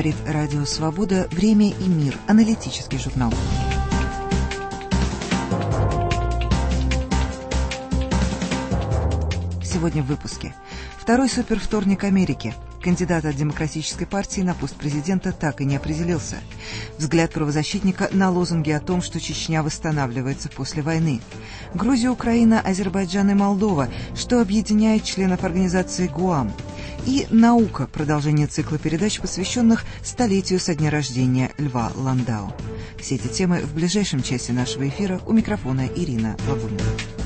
Говорит Радио Свобода. Время и мир. Аналитический журнал. Сегодня в выпуске. Второй супервторник Америки. Кандидат от Демократической партии на пост президента так и не определился. Взгляд правозащитника на лозунги о том, что Чечня восстанавливается после войны. Грузия, Украина, Азербайджан и Молдова, что объединяет членов организации ГУАМ. И наука, продолжение цикла передач, посвященных столетию со дня рождения Льва Ландау. Все эти темы в ближайшем часе нашего эфира. У микрофона Ирина Лавунина.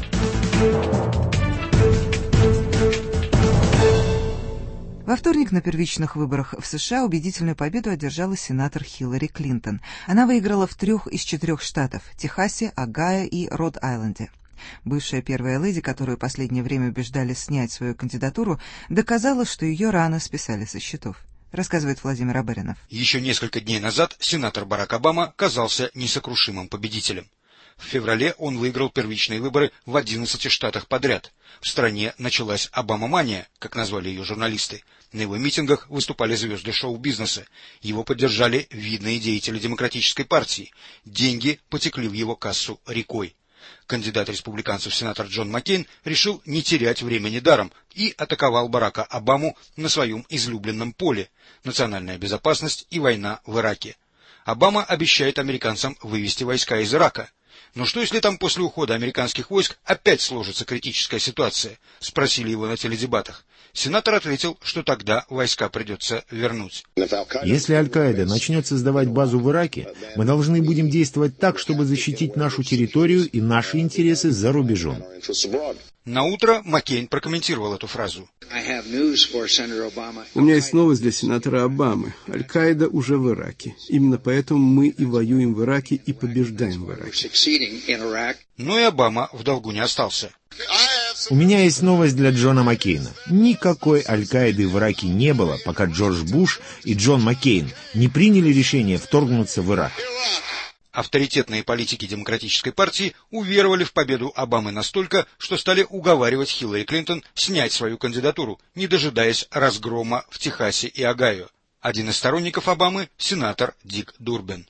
Во вторник на первичных выборах в США убедительную победу одержала сенатор Хиллари Клинтон. Она выиграла в 3 из 4 штатов – Техасе, Огайо и Род-Айленде. Бывшая первая леди, которую в последнее время убеждали снять свою кандидатуру, доказала, что ее рано списали со счетов. Рассказывает Владимир Абаринов. Еще несколько дней назад сенатор Барак Обама казался несокрушимым победителем. В феврале он выиграл первичные выборы в 11 штатах подряд. В стране началась Обама-мания, как назвали ее журналисты. На его митингах выступали звезды шоу-бизнеса. Его поддержали видные деятели Демократической партии. Деньги потекли в его кассу рекой. Кандидат республиканцев сенатор Джон Маккейн решил не терять времени даром и атаковал Барака Обаму на своем излюбленном поле – национальная безопасность и война в Ираке. Обама обещает американцам вывести войска из Ирака. Но что, если там после ухода американских войск опять сложится критическая ситуация? Спросили его на теледебатах. Сенатор ответил, что тогда войска придется вернуть. Если Аль-Каида начнет создавать базу в Ираке, мы должны будем действовать так, чтобы защитить нашу территорию и наши интересы за рубежом. Наутро Маккейн прокомментировал эту фразу. У меня есть новость для сенатора Обамы. Аль-Каида уже в Ираке. Именно поэтому мы и воюем в Ираке и побеждаем в Ираке. Но и Обама в долгу не остался. У меня есть новость для Джона Маккейна. Никакой Аль-Каиды в Ираке не было, пока Джордж Буш и Джон Маккейн не приняли решение вторгнуться в Ирак. Авторитетные политики Демократической партии уверовали в победу Обамы настолько, что стали уговаривать Хиллари Клинтон снять свою кандидатуру, не дожидаясь разгрома в Техасе и Огайо. Один из сторонников Обамы – сенатор Дик Дурбин.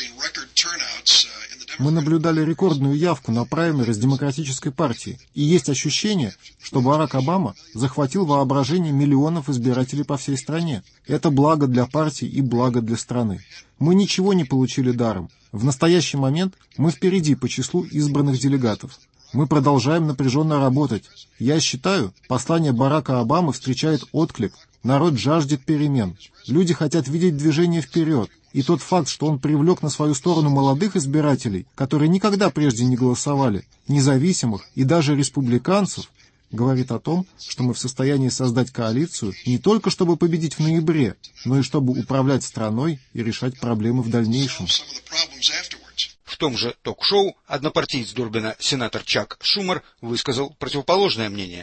Мы наблюдали рекордную явку на праймериз Демократической партии, и есть ощущение, что Барак Обама захватил воображение миллионов избирателей по всей стране. Это благо для партии и благо для страны. Мы ничего не получили даром. В настоящий момент мы впереди по числу избранных делегатов. Мы продолжаем напряженно работать. Я считаю, послание Барака Обамы встречает отклик. Народ жаждет перемен. Люди хотят видеть движение вперед. И тот факт, что он привлек на свою сторону молодых избирателей, которые никогда прежде не голосовали, независимых и даже республиканцев, говорит о том, что мы в состоянии создать коалицию не только чтобы победить в ноябре, но и чтобы управлять страной и решать проблемы в дальнейшем. В том же ток-шоу однопартиец Дурбина сенатор Чак Шумер высказал противоположное мнение.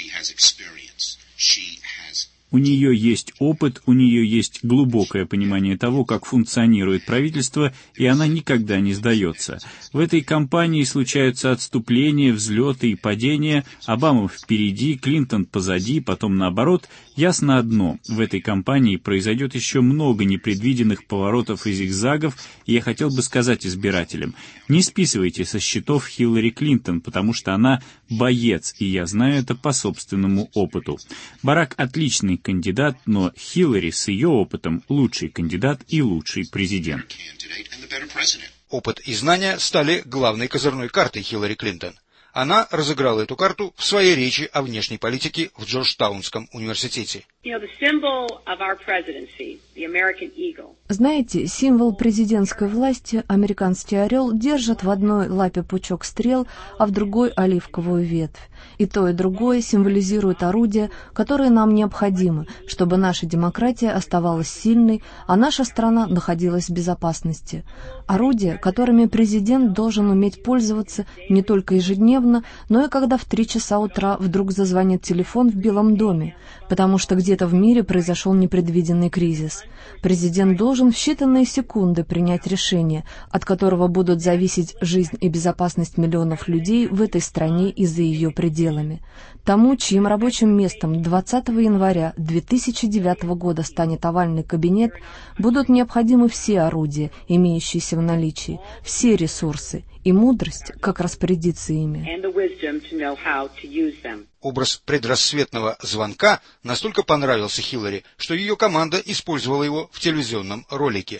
У нее есть опыт, у нее есть глубокое понимание того, как функционирует правительство, и она никогда не сдается. В этой кампании случаются отступления, взлеты и падения, Обама впереди, Клинтон позади, потом наоборот. Ясно одно, в этой кампании произойдет еще много непредвиденных поворотов и зигзагов, и я хотел бы сказать избирателям, не списывайте со счетов Хиллари Клинтон, потому что она боец, и я знаю это по собственному опыту. Барак отличный кандидат, но Хиллари с ее опытом лучший кандидат и лучший президент. Опыт и знания стали главной козырной картой Хиллари Клинтон. Она разыграла эту карту в своей речи о внешней политике в Джорджтаунском университете. Знаете, символ президентской власти, американский орел, держит в одной лапе пучок стрел, а в другой — оливковую ветвь. И то, и другое символизирует орудия, которые нам необходимы, чтобы наша демократия оставалась сильной, а наша страна находилась в безопасности. Орудия, которыми президент должен уметь пользоваться не только ежедневно, но и когда в 3 часа утра вдруг зазвонит телефон в Белом доме, потому что где где-то в мире произошел непредвиденный кризис. Президент должен в считанные секунды принять решение, от которого будут зависеть жизнь и безопасность миллионов людей в этой стране и за ее пределами. Тому, чьим рабочим местом 20 января 2009 года станет овальный кабинет, будут необходимы все орудия, имеющиеся в наличии, все ресурсы и мудрость, как распорядиться ими. Образ предрассветного звонка настолько понравился Хиллари, что ее команда использовала его в телевизионном ролике.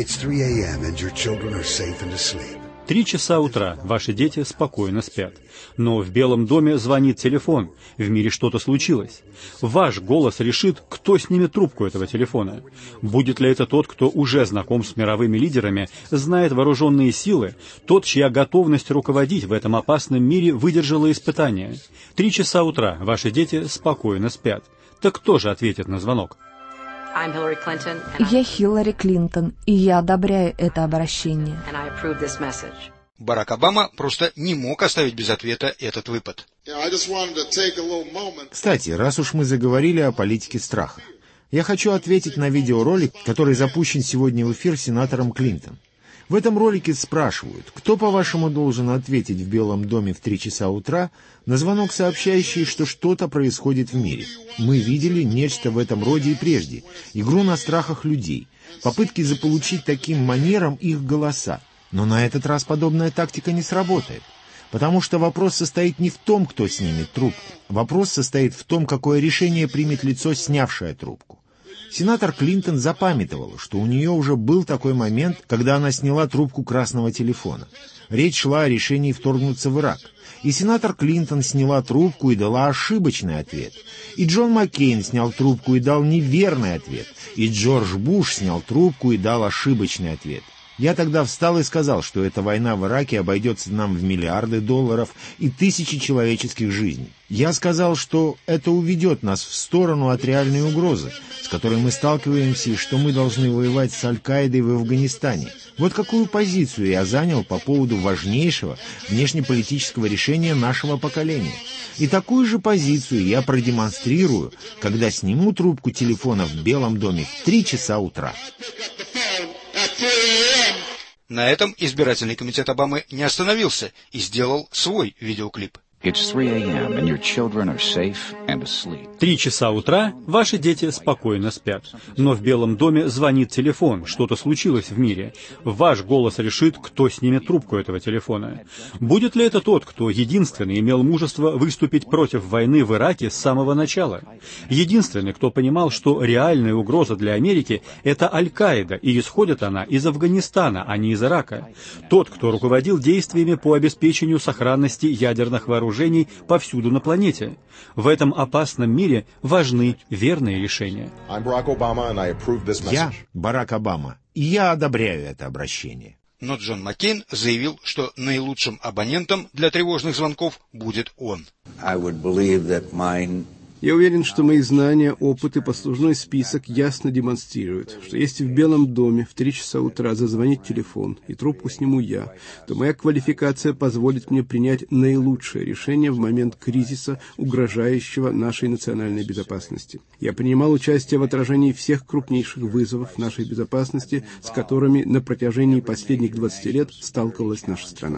3 часа утра, ваши дети спокойно спят. Но в Белом доме звонит телефон, в мире что-то случилось. Ваш голос решит, кто снимет трубку этого телефона. Будет ли это тот, кто уже знаком с мировыми лидерами, знает вооруженные силы, тот, чья готовность руководить в этом опасном мире выдержала испытания? 3 часа утра, ваши дети спокойно спят. Так кто же ответит на звонок? Я Хиллари Клинтон, и я одобряю это обращение. Барак Обама просто не мог оставить без ответа этот выпад. Кстати, раз уж мы заговорили о политике страха, я хочу ответить на видеоролик, который запущен сегодня в эфир сенатором Клинтон. В этом ролике спрашивают, кто, по-вашему, должен ответить в Белом доме в 3 часа утра на звонок, сообщающий, что что-то происходит в мире. Мы видели нечто в этом роде и прежде. Игру на страхах людей, попытки заполучить таким манером их голоса. Но на этот раз подобная тактика не сработает. Потому что вопрос состоит не в том, кто снимет трубку. Вопрос состоит в том, какое решение примет лицо, снявшее трубку. Сенатор Клинтон запамятовала, что у нее уже был такой момент, когда она сняла трубку красного телефона. Речь шла о решении вторгнуться в Ирак. И сенатор Клинтон сняла трубку и дала ошибочный ответ. И Джон Маккейн снял трубку и дал неверный ответ. И Джордж Буш снял трубку и дал ошибочный ответ. Я тогда встал и сказал, что эта война в Ираке обойдется нам в миллиарды долларов и тысячи человеческих жизней. Я сказал, что это уведет нас в сторону от реальной угрозы, с которой мы сталкиваемся, и что мы должны воевать с Аль-Каидой в Афганистане. Вот какую позицию я занял по поводу важнейшего внешнеполитического решения нашего поколения. И такую же позицию я продемонстрирую, когда сниму трубку телефона в Белом доме в 3 часа утра. На этом избирательный комитет Обамы не остановился и сделал свой видеоклип. 3 часа утра, ваши дети спокойно спят. Но в Белом доме звонит телефон, что-то случилось в мире. Ваш голос решит, кто снимет трубку этого телефона. Будет ли это тот, кто единственный имел мужество выступить против войны в Ираке с самого начала? Единственный, кто понимал, что реальная угроза для Америки — это Аль-Каида, и исходит она из Афганистана, а не из Ирака. Тот, кто руководил действиями по обеспечению сохранности ядерных вооружений повсюду на планете. В этом опасном мире важны верные решения. Я Барак Обама, и я одобряю это обращение. Но Джон Маккейн заявил, что наилучшим абонентом для тревожных звонков будет он. Я уверен, что мои знания, опыт и послужной список ясно демонстрируют, что если в Белом доме в 3 часа утра зазвонит телефон и трубку сниму я, то моя квалификация позволит мне принять наилучшее решение в момент кризиса, угрожающего нашей национальной безопасности. Я принимал участие в отражении всех крупнейших вызовов нашей безопасности, с которыми на протяжении последних 20 лет сталкивалась наша страна.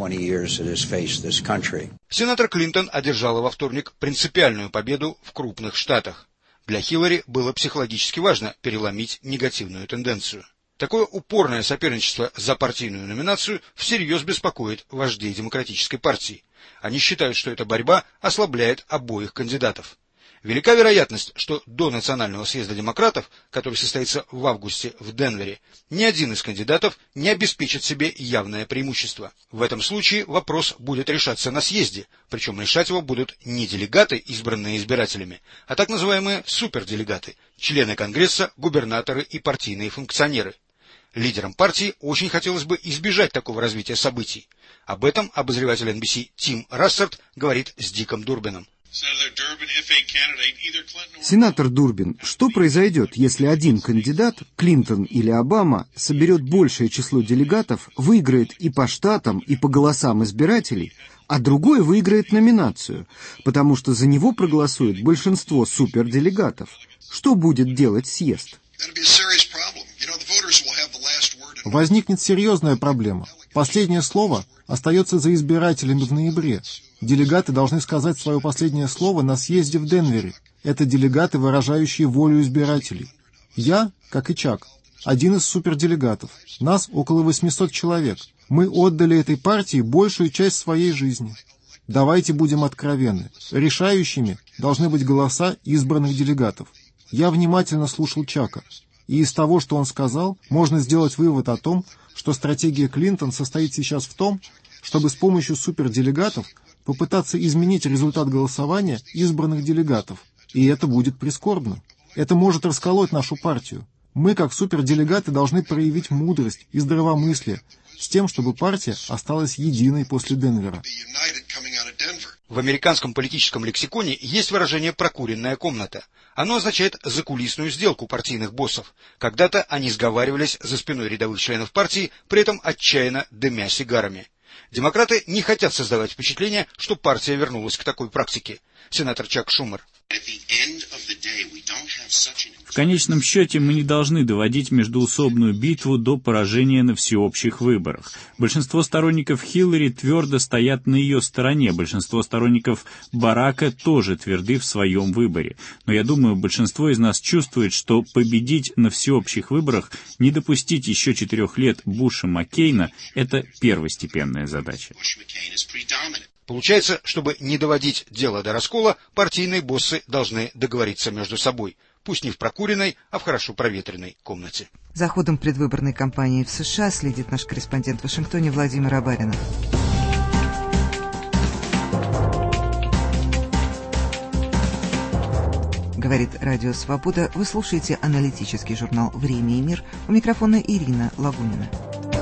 Сенатор Клинтон одержала во вторник принципиальную победу в крупных штатах. Для Хиллари было психологически важно переломить негативную тенденцию. Такое упорное соперничество за партийную номинацию всерьез беспокоит вождей Демократической партии. Они считают, что эта борьба ослабляет обоих кандидатов. Велика вероятность, что до Национального съезда демократов, который состоится в августе в Денвере, ни один из кандидатов не обеспечит себе явное преимущество. В этом случае вопрос будет решаться на съезде, причем решать его будут не делегаты, избранные избирателями, а так называемые суперделегаты, члены Конгресса, губернаторы и партийные функционеры. Лидерам партии очень хотелось бы избежать такого развития событий. Об этом обозреватель NBC Тим Рассерд говорит с Диком Дурбином. Сенатор Дурбин, что произойдет, если один кандидат, Клинтон или Обама, соберет большее число делегатов, выиграет и по штатам, и по голосам избирателей, а другой выиграет номинацию, потому что за него проголосует большинство суперделегатов? Что будет делать съезд? Возникнет серьезная проблема. Последнее слово остается за избирателями в ноябре. Делегаты должны сказать свое последнее слово на съезде в Денвере. Это делегаты, выражающие волю избирателей. Я, как и Чак, один из суперделегатов. Нас около 800 человек. Мы отдали этой партии большую часть своей жизни. Давайте будем откровенны. Решающими должны быть голоса избранных делегатов. Я внимательно слушал Чака. И из того, что он сказал, можно сделать вывод о том, что стратегия Клинтон состоит сейчас в том, чтобы с помощью суперделегатов попытаться изменить результат голосования избранных делегатов. И это будет прискорбно. Это может расколоть нашу партию. Мы, как суперделегаты, должны проявить мудрость и здравомыслие с тем, чтобы партия осталась единой после Денвера. В американском политическом лексиконе есть выражение «прокуренная комната». Оно означает закулисную сделку партийных боссов. Когда-то они сговаривались за спиной рядовых членов партии, при этом отчаянно дымя сигарами. Демократы не хотят создавать впечатление, что партия вернулась к такой практике. Сенатор Чак Шумер. В конечном счете мы не должны доводить междоусобную битву до поражения на всеобщих выборах. Большинство сторонников Хиллари твердо стоят на ее стороне, большинство сторонников Барака тоже тверды в своем выборе. Но я думаю, большинство из нас чувствует, что победить на всеобщих выборах, не допустить еще 4 лет Буша-Маккейна – это первостепенная задача. Получается, чтобы не доводить дело до раскола, партийные боссы должны договориться между собой. Пусть не в прокуренной, а в хорошо проветренной комнате. За ходом предвыборной кампании в США следит наш корреспондент в Вашингтоне Владимир Абаринов. Говорит Радио Свобода. Вы слушаете аналитический журнал «Время и мир». У микрофона Ирина Лагунина.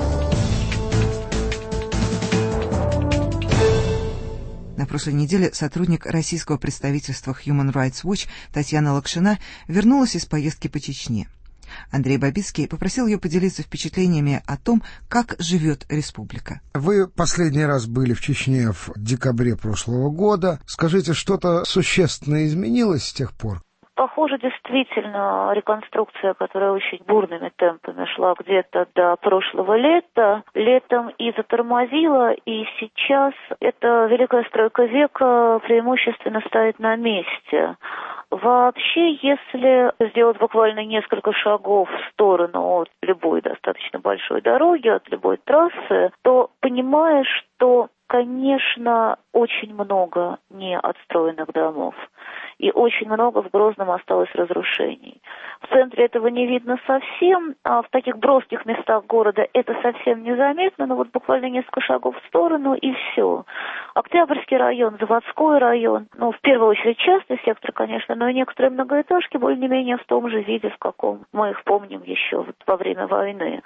На прошлой неделе сотрудник российского представительства Human Rights Watch Татьяна Лакшина вернулась из поездки по Чечне. Андрей Бабицкий попросил ее поделиться впечатлениями о том, как живет республика. Вы последний раз были в Чечне в декабре прошлого года. Скажите, что-то существенно изменилось с тех пор? Похоже, действительно, реконструкция, которая очень бурными темпами шла где-то до прошлого лета, летом и затормозила, и сейчас эта великая стройка века преимущественно стоит на месте. Вообще, если сделать буквально несколько шагов в сторону от любой достаточно большой дороги, от любой трассы, то понимаешь, что, конечно, очень много неотстроенных домов. И очень много в Грозном осталось разрушений. В центре этого не видно совсем, а в таких броских местах города это совсем незаметно, но вот буквально несколько шагов в сторону и все. Октябрьский район, Заводской район, в первую очередь частный сектор, конечно, но и некоторые многоэтажки более-менее в том же виде, в каком мы их помним еще во время войны.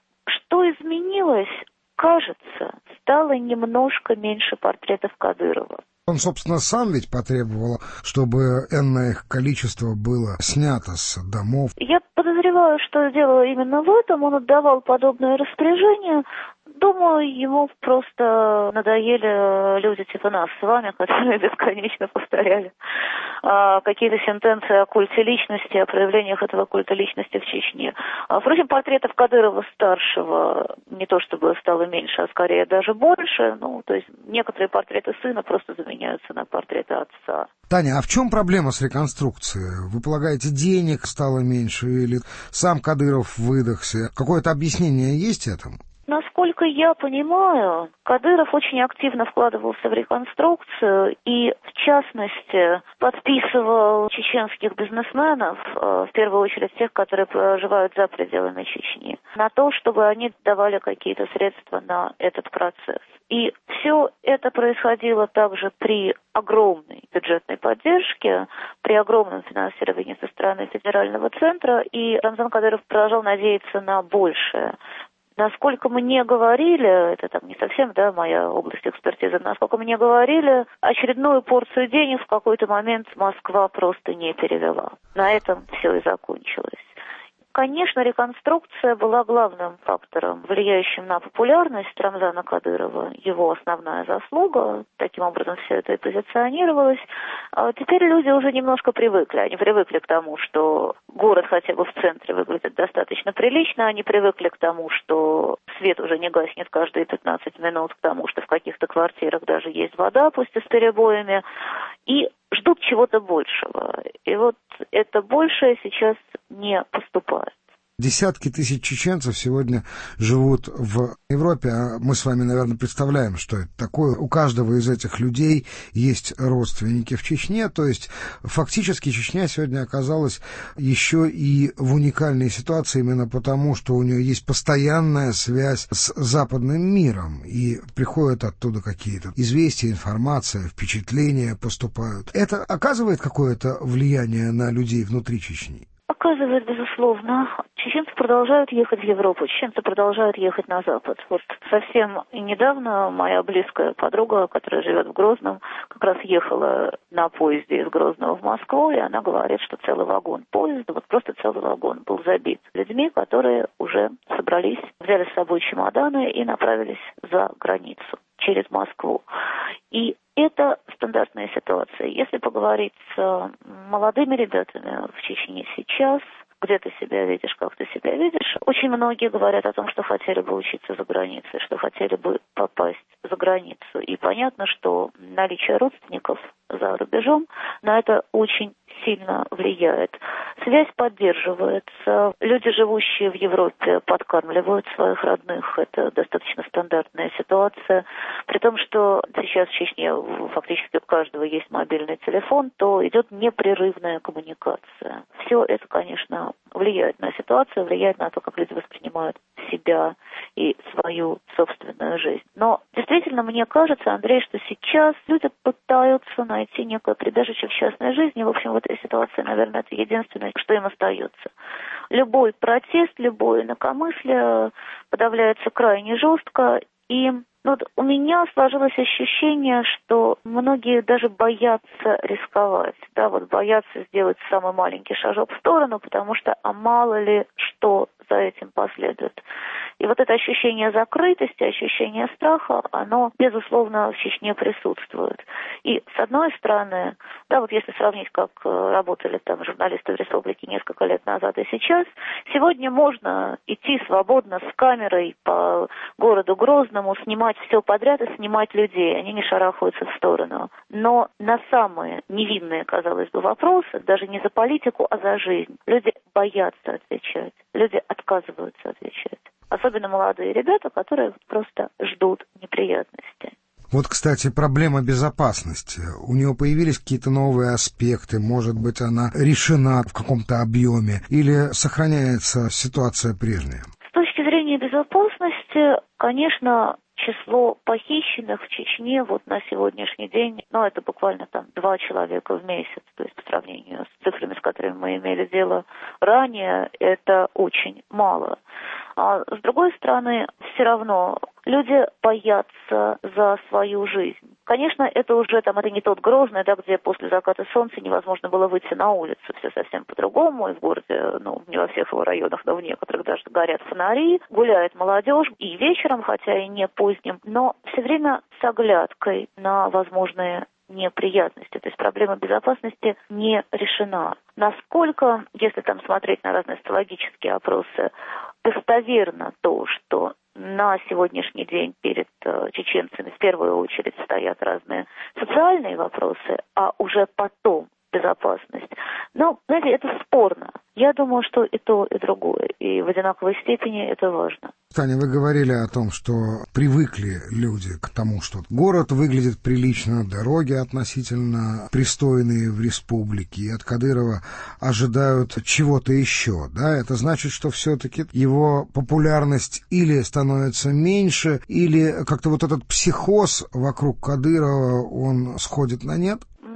Что изменилось? Кажется, стало немножко меньше портретов Кадырова. Он, собственно, сам ведь потребовал, чтобы энное их количество было снято с домов. Я подозреваю, что дело именно в этом. Он отдавал подобное распоряжение. Думаю, ему просто надоели люди типа нас с вами, которые бесконечно повторяли какие-то сентенции о культе личности, о проявлениях этого культа личности в Чечне. Впрочем, портретов Кадырова-старшего не то чтобы стало меньше, а скорее даже больше. То есть некоторые портреты сына просто заменяются на портреты отца. Таня, а в чем проблема с реконструкцией? Вы полагаете, денег стало меньше или сам Кадыров выдохся? Какое-то объяснение есть этому? Насколько я понимаю, Кадыров очень активно вкладывался в реконструкцию и, в частности, подписывал чеченских бизнесменов, в первую очередь тех, которые проживают за пределами Чечни, на то, чтобы они давали какие-то средства на этот процесс. И все это происходило также при огромной бюджетной поддержке, при огромном финансировании со стороны федерального центра, и Рамзан Кадыров продолжал надеяться на большее. Насколько мне говорили, это там не совсем, да, моя область экспертизы, насколько мне говорили, очередную порцию денег в какой-то момент Москва просто не перевела. На этом все и закончилось. Конечно, реконструкция была главным фактором, влияющим на популярность Рамзана Кадырова, его основная заслуга. Таким образом, все это и позиционировалось. А теперь люди уже немножко привыкли. Они привыкли к тому, что город хотя бы в центре выглядит достаточно прилично. Они привыкли к тому, что свет уже не гаснет каждые 15 минут, к тому, что в каких-то квартирах даже есть вода, пусть и с перебоями. И ждут чего-то большего. И вот это большее сейчас не поступает. Десятки тысяч чеченцев сегодня живут в Европе, а мы с вами, наверное, представляем, что это такое. У каждого из этих людей есть родственники в Чечне, то есть фактически Чечня сегодня оказалась еще и в уникальной ситуации именно потому, что у нее есть постоянная связь с западным миром, и приходят оттуда какие-то известия, информация, впечатления поступают. Это оказывает какое-то влияние на людей внутри Чечни? Оказывает, безусловно. Чеченцы продолжают ехать в Европу, чеченцы продолжают ехать на Запад. Вот совсем недавно моя близкая подруга, которая живет в Грозном, как раз ехала на поезде из Грозного в Москву, и она говорит, что целый вагон поезда, вот просто целый вагон был забит людьми, которые уже собрались, взяли с собой чемоданы и направились за границу через Москву. И это стандартная ситуация. Если поговорить с молодыми ребятами в Чечне сейчас, где ты себя видишь, как ты себя видишь, очень многие говорят о том, что хотели бы учиться за границей, что хотели бы попасть за границу. И понятно, что наличие родственников за рубежом на это очень сильно влияет. Связь поддерживается. Люди, живущие в Европе, подкармливают своих родных. Это достаточно стандартная ситуация. При том, что сейчас в Чечне фактически у каждого есть мобильный телефон, то идет непрерывная коммуникация. Все это, конечно, влияет на ситуацию, влияет на то, как люди воспринимают себя и свою собственную жизнь. Но действительно, мне кажется, Андрей, что сейчас люди пытаются найти некое прибежище в частной жизни. В общем, в этой ситуации, наверное, это единственное, что им остается. Любой протест, любое инакомыслие подавляется крайне жестко. И вот у меня сложилось ощущение, что многие даже боятся рисковать, да, вот боятся сделать самый маленький шажок в сторону, потому что, а мало ли что за этим последует. И вот это ощущение закрытости, ощущение страха, оно, безусловно, в Чечне присутствует. И, с одной стороны, да, вот если сравнить, как работали там журналисты в республике несколько лет назад и сейчас, сегодня можно идти свободно с камерой по городу Грозному, снимать все подряд и снимать людей, они не шарахаются в сторону. Но на самые невинные, казалось бы, вопросы, даже не за политику, а за жизнь, люди боятся отвечать, люди отказываются отвечать. Особенно молодые ребята, которые просто ждут неприятностей. Вот, кстати, проблема безопасности. У нее появились какие-то новые аспекты, может быть, она решена в каком-то объеме, или сохраняется ситуация прежняя? С точки зрения безопасности, конечно, число похищенных в Чечне вот на сегодняшний день, это буквально там 2 человека в месяц, то есть по сравнению с цифрами, с которыми мы имели дело ранее, это очень мало. А с другой стороны, все равно люди боятся за свою жизнь. Конечно, это уже это не тот Грозный, да, где после заката солнца невозможно было выйти на улицу, все совсем по-другому, и в городе, не во всех его районах, но в некоторых даже горят фонари, гуляет молодежь и вечером, хотя и не поздним, но все время с оглядкой на возможные неприятности. То есть проблема безопасности не решена. Насколько, если там смотреть на разные социологические опросы, достоверно то, что на сегодняшний день перед чеченцами в первую очередь стоят разные социальные вопросы, а уже потом безопасность. Знаете, это спорно. Я думаю, что и то, и другое. И в одинаковой степени это важно. Таня, вы говорили о том, что привыкли люди к тому, что город выглядит прилично, дороги относительно пристойные в республике, и от Кадырова ожидают чего-то еще. Да? Это значит, что все-таки его популярность или становится меньше, или как-то вот этот психоз вокруг Кадырова, он сходит на нет?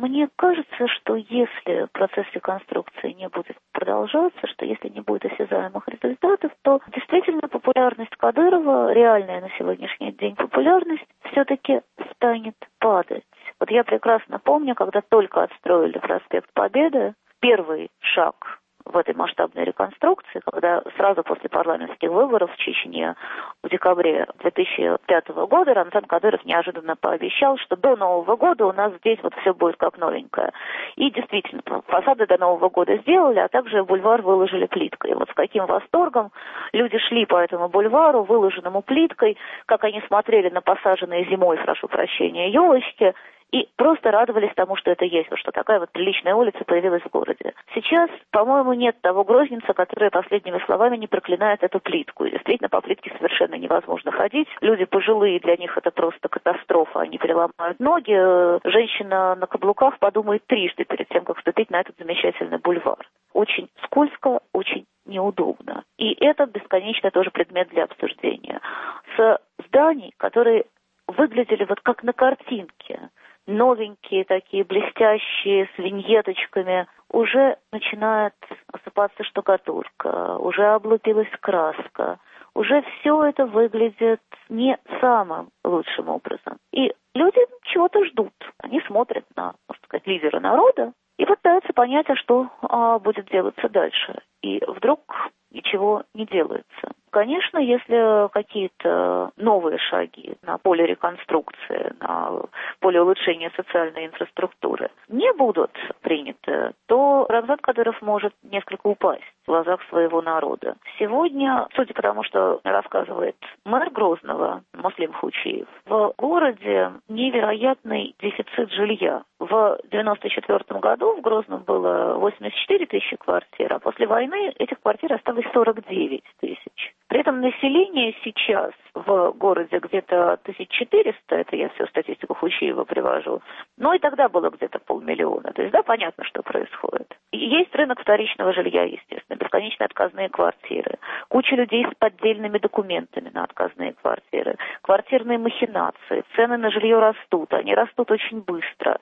Мне кажется, что если процесс реконструкции не будет продолжаться, что если не будет осязаемых результатов, то действительно популярность Кадырова, реальная на сегодняшний день популярность, все-таки станет падать. Вот я прекрасно помню, когда только отстроили проспект Победы, первый шаг в этой масштабной реконструкции, когда сразу после парламентских выборов в Чечне в декабре 2005 года Рамзан Кадыров неожиданно пообещал, что до Нового года у нас здесь вот все будет как новенькое. И действительно, фасады до Нового года сделали, а также бульвар выложили плиткой. И вот с каким восторгом люди шли по этому бульвару, выложенному плиткой, как они смотрели на посаженные зимой, прошу прощения, елочки, и просто радовались тому, что это есть, что такая вот приличная улица появилась в городе. Сейчас, по-моему, нет того грозненца, который последними словами не проклинает эту плитку. И действительно, по плитке совершенно невозможно ходить. Люди пожилые, для них это просто катастрофа, они переломают ноги. Женщина на каблуках подумает трижды перед тем, как вступить на этот замечательный бульвар. Очень скользко, очень неудобно. И это бесконечно тоже предмет для обсуждения. С зданий, которые выглядели вот как на картинке, новенькие такие, блестящие, с виньеточками, уже начинает осыпаться штукатурка, уже облупилась краска, уже все это выглядит не самым лучшим образом. И люди чего-то ждут. Они смотрят на, можно сказать, лидера народа и пытаются понять, а что будет делаться дальше. И вдруг ничего не делается. Конечно, если какие-то новые шаги на поле реконструкции, на поле улучшения социальной инфраструктуры не будут приняты, то Рамзан Кадыров может несколько упасть в глазах своего народа. Сегодня, судя по тому, что рассказывает мэр Грозного, Муслим Хучиев, в городе невероятный дефицит жилья. В 1994 году в Грозном было 84 тысячи квартир, а после войны этих квартир осталось 49 тысяч. При этом население сейчас в городе где-то 1400, это я всю статистику Хучиева привожу, но и тогда было где-то 500 000. То есть, да, понятно, что происходит. И есть рынок вторичного жилья, естественно, бесконечные отказные квартиры, куча людей с поддельными документами на отказные квартиры, квартирные махинации, цены на жилье растут, они растут очень быстро.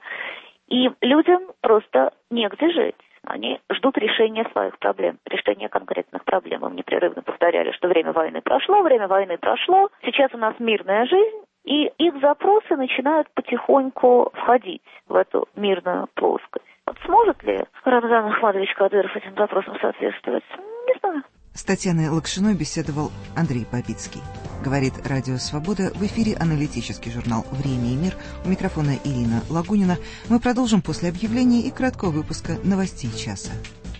И людям просто негде жить. Они ждут решения своих проблем, решения конкретных проблем. Им непрерывно повторяли, что время войны прошло, сейчас у нас мирная жизнь, и их запросы начинают потихоньку входить в эту мирную плоскость. Вот сможет ли Рамзан Ахмадович Кадыров этим запросам соответствовать? Не знаю. С Татьяной Лакшиной беседовал Андрей Бабицкий. Говорит Радио Свобода, в эфире аналитический журнал «Время и мир». У микрофона Ирина Лагунина. Мы продолжим после объявления и краткого выпуска новостей часа.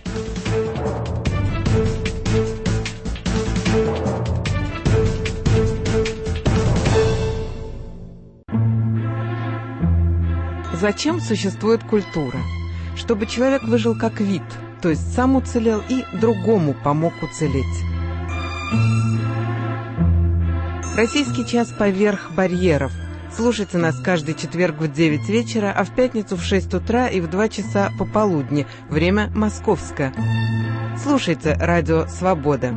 Зачем существует культура? Чтобы человек выжил как вид, то есть сам уцелел и другому помог уцелеть. Российский час поверх барьеров. Слушайте нас каждый четверг в 9 вечера, а в пятницу в 6 утра и в 2 часа пополудни. Время московское. Слушайте Радио Свобода.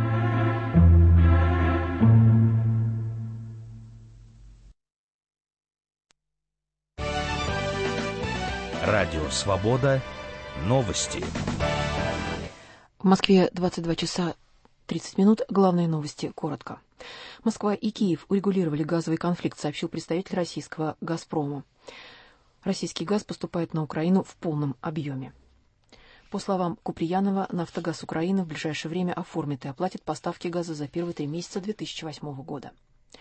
Радио Свобода. Новости. В Москве 22 часа 30 минут. Главные новости коротко. Москва и Киев урегулировали газовый конфликт, сообщил представитель российского «Газпрома». Российский газ поступает на Украину в полном объеме. По словам Куприянова, «Нафтогаз Украины» в ближайшее время оформит и оплатит поставки газа за первые 3 месяца 2008 года.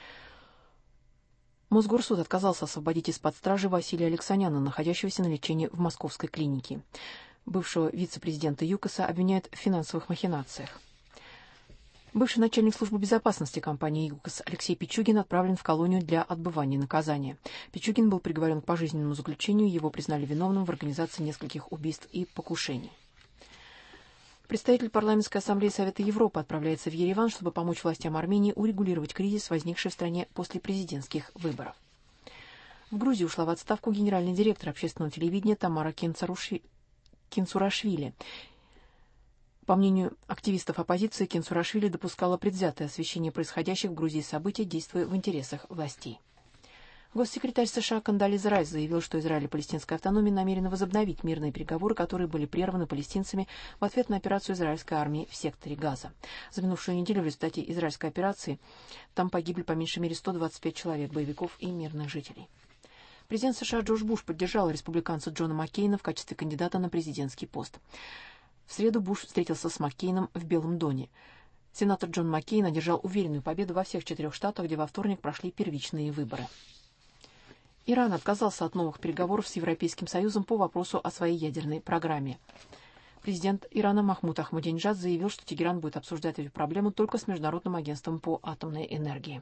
Мосгорсуд отказался освободить из-под стражи Василия Алексаняна, находящегося на лечении в московской клинике. Бывшего вице-президента ЮКОСа обвиняют в финансовых махинациях. Бывший начальник службы безопасности компании ЮКОС Алексей Пичугин отправлен в колонию для отбывания наказания. Пичугин был приговорен к пожизненному заключению, его признали виновным в организации нескольких убийств и покушений. Представитель парламентской ассамблеи Совета Европы отправляется в Ереван, чтобы помочь властям Армении урегулировать кризис, возникший в стране после президентских выборов. В Грузии ушла в отставку генеральный директор общественного телевидения Тамара Кинцурашвили. По мнению активистов оппозиции, Кинцурашвили допускала предвзятое освещение происходящих в Грузии событий, действуя в интересах властей. Госсекретарь США Кондолиза Райс заявил, что Израиль и палестинская автономия намерены возобновить мирные переговоры, которые были прерваны палестинцами в ответ на операцию израильской армии в секторе Газа. За минувшую неделю в результате израильской операции там погибли по меньшей мере 125 человек, боевиков и мирных жителей. Президент США Джордж Буш поддержал республиканца Джона Маккейна в качестве кандидата на президентский пост. В среду Буш встретился с Маккейном в Белом доме. Сенатор Джон Маккейн одержал уверенную победу во всех 4 штатах, где во вторник прошли первичные выборы. Иран отказался от новых переговоров с Европейским Союзом по вопросу о своей ядерной программе. Президент Ирана Махмуд Ахмадинежад заявил, что Тегеран будет обсуждать эту проблему только с Международным агентством по атомной энергии.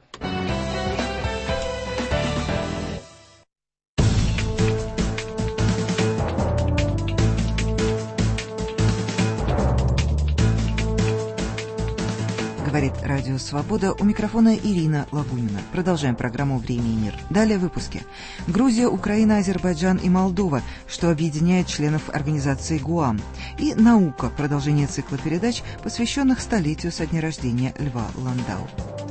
Говорит Радио Свобода, у микрофона Ирина Лагунина. Продолжаем программу «Время и мир». Далее в выпуске. Грузия, Украина, Азербайджан и Молдова, что объединяет членов организации ГУАМ. И наука, продолжение цикла передач, посвященных столетию со дня рождения Льва Ландау.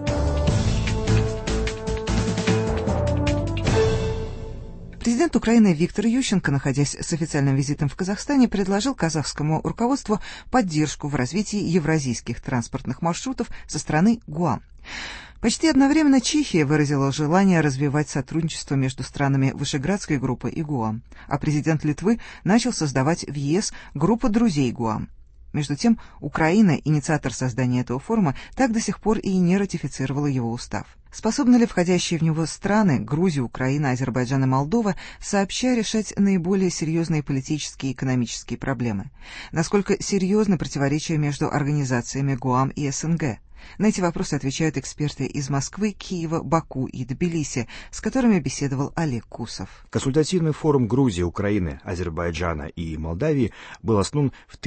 Президент Украины Виктор Ющенко, находясь с официальным визитом в Казахстане, предложил казахскому руководству поддержку в развитии евразийских транспортных маршрутов со стороны ГУАМ. Почти одновременно Чехия выразила желание развивать сотрудничество между странами Вышеградской группы и ГУАМ, а президент Литвы начал создавать в ЕС группу друзей ГУАМ. Между тем, Украина, инициатор создания этого форума, так до сих пор и не ратифицировала его устав. Способны ли входящие в него страны, Грузия, Украина, Азербайджан и Молдова, сообща решать наиболее серьезные политические и экономические проблемы? Насколько серьезны противоречия между организациями ГУАМ и СНГ? На эти вопросы отвечают эксперты из Москвы, Киева, Баку и Тбилиси, с которыми беседовал Олег Кусов. Консультативный форум Грузии, Украины, Азербайджана и Молдавии был основан в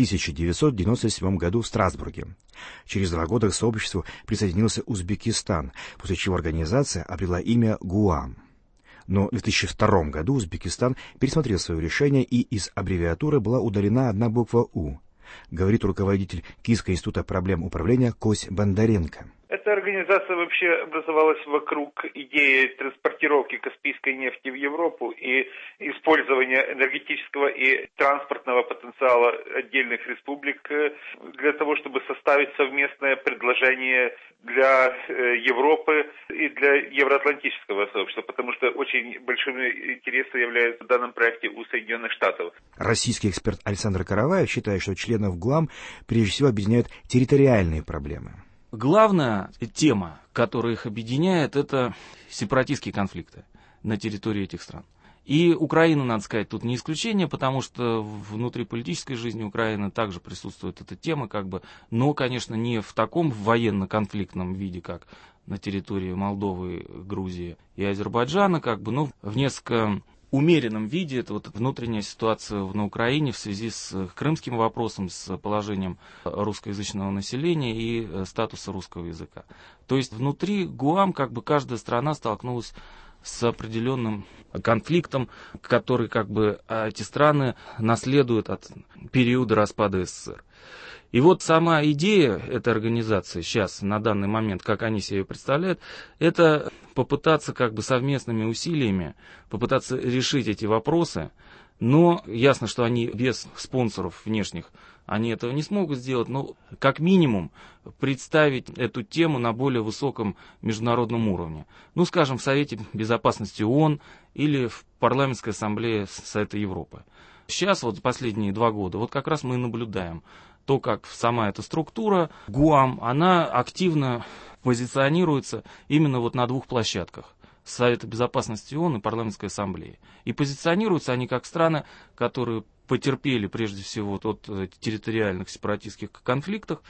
1997 году в Страсбурге. Через 2 года к сообществу присоединился Узбекистан, после чего организация обрела имя ГУАМ. Но в 2002 году Узбекистан пересмотрел свое решение, и из аббревиатуры была удалена одна буква «У», говорит руководитель Киевского института проблем управления Кось Бондаренко. Эта организация вообще образовалась вокруг идеи транспортировки каспийской нефти в Европу и использования энергетического и транспортного потенциала отдельных республик для того, чтобы составить совместное предложение для Европы и для евроатлантического сообщества, потому что очень большим интересом является в данном проекте у Соединенных Штатов. Российский эксперт Александр Караваев считает, что членов ГУАМ прежде всего объединяют территориальные проблемы. Главная тема, которая их объединяет, это сепаратистские конфликты на территории этих стран. И Украина, надо сказать, тут не исключение, потому что внутри политической жизни Украины также присутствует эта тема, но, конечно, не в таком военно-конфликтном виде, как на территории Молдовы, Грузии и Азербайджана, но в несколько умеренном виде. Это внутренняя ситуация на Украине в связи с крымским вопросом, с положением русскоязычного населения и статуса русского языка. То есть внутри ГУАМ каждая страна столкнулась с определенным конфликтом, который эти страны наследуют от периода распада СССР. И сама идея этой организации сейчас, на данный момент, как они себе представляют, это попытаться совместными усилиями попытаться решить эти вопросы, но ясно, что они без спонсоров внешних, они этого не смогут сделать, но как минимум представить эту тему на более высоком международном уровне. Скажем, в Совете Безопасности ООН или в Парламентской ассамблее Совета Европы. Сейчас, последние 2 года, как раз мы наблюдаем то, как сама эта структура ГУАМ, она активно позиционируется именно на 2 площадках. Совета Безопасности ООН и Парламентской ассамблеи. И позиционируются они как страны, которые потерпели прежде всего от территориальных сепаратистских конфликтов.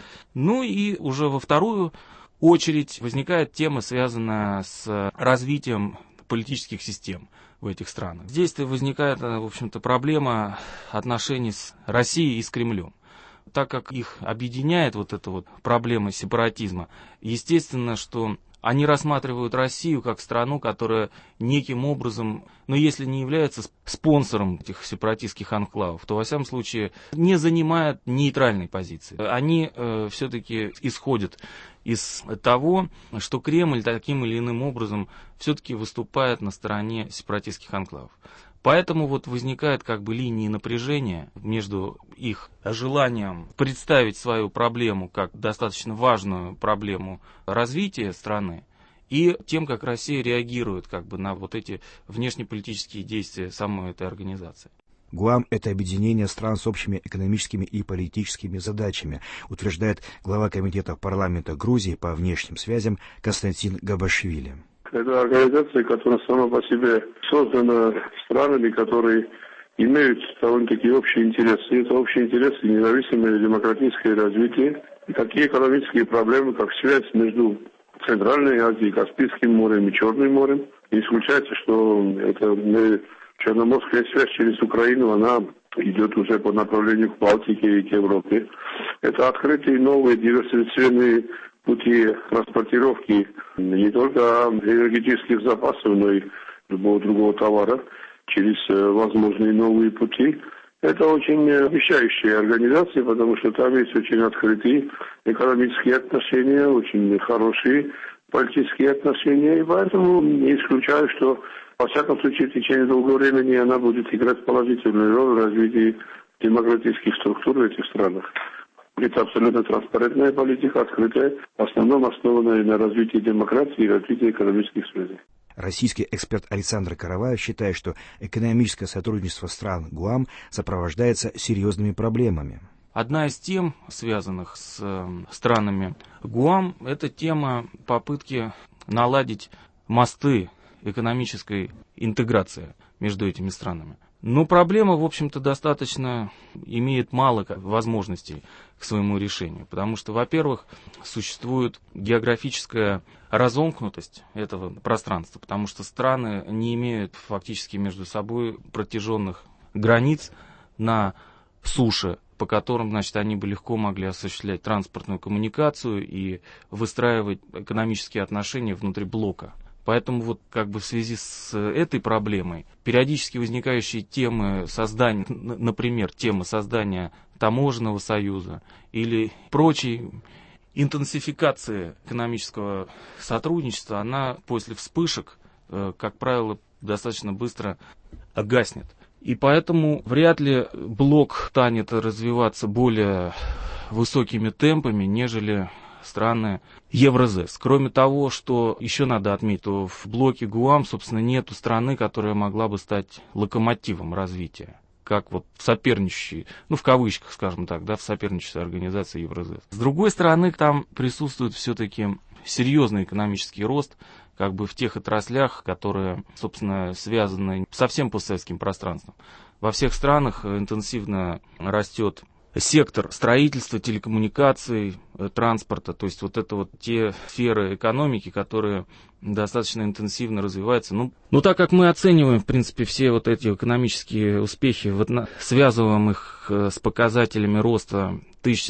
И уже во вторую очередь возникает тема, связанная с развитием политических систем в этих странах. Здесь возникает, в общем-то, проблема отношений с Россией и с Кремлем. Так как их объединяет эта проблема сепаратизма, естественно, что они рассматривают Россию как страну, которая неким образом, если не является спонсором этих сепаратистских анклавов, то, во всяком случае, не занимает нейтральной позиции. Они все-таки исходят из того, что Кремль таким или иным образом все-таки выступает на стороне сепаратистских анклавов. Поэтому возникает линии напряжения между их желанием представить свою проблему как достаточно важную проблему развития страны и тем, как Россия реагирует на эти внешнеполитические действия самой этой организации. ГУАМ – это объединение стран с общими экономическими и политическими задачами, утверждает глава комитета парламента Грузии по внешним связям Константин Габашвили. Это организация, которая сама по себе создана странами, которые имеют довольно-таки общие интересы. И это общие интересы независимое демократическое развитие. И такие экономические проблемы, как связь между Центральной Азией, Каспийским морем и Черным морем. Не исключается, что это черноморская связь через Украину, она идет уже по направлению к Балтике и к Европе. Это открытые новые диверсифицированные пути транспортировки не только энергетических запасов, но и любого другого товара через возможные новые пути. Это очень обещающая организация, потому что там есть очень открытые экономические отношения, очень хорошие политические отношения, и поэтому не исключаю, что во всяком случае в течение долгого времени она будет играть положительную роль в развитии демократических структур в этих странах. Это абсолютно транспарентная политика, открытая, в основном основанная на развитии демократии и развитии экономических связей. Российский эксперт Александр Караваев считает, что экономическое сотрудничество стран ГУАМ сопровождается серьезными проблемами. Одна из тем, связанных с странами ГУАМ, это тема попытки наладить мосты экономической интеграции между этими странами. Но проблема, в общем-то, достаточно имеет мало возможностей к своему решению, потому что, во-первых, существует географическая разомкнутость этого пространства, потому что страны не имеют фактически между собой протяженных границ на суше, по которым, они бы легко могли осуществлять транспортную коммуникацию и выстраивать экономические отношения внутри блока. Поэтому в связи с этой проблемой периодически возникающие темы создания, например, тема создания таможенного союза или прочей интенсификации экономического сотрудничества, она после вспышек, как правило, достаточно быстро гаснет. И поэтому вряд ли блок станет развиваться более высокими темпами, нежели страны Евразес. Кроме того, что еще надо отметить, что в блоке ГУАМ, собственно, нету страны, которая могла бы стать локомотивом развития, как соперничающей, в кавычках, скажем так, в соперничестве организации Евразес. С другой стороны, там присутствует все-таки серьезный экономический рост, в тех отраслях, которые, собственно, связаны со всем постсоветским пространством. Во всех странах интенсивно растет сектор строительства, телекоммуникаций, транспорта, то есть это те сферы экономики, которые достаточно интенсивно развиваются. Так как мы оцениваем, в принципе, все эти экономические успехи, связываем их с показателями роста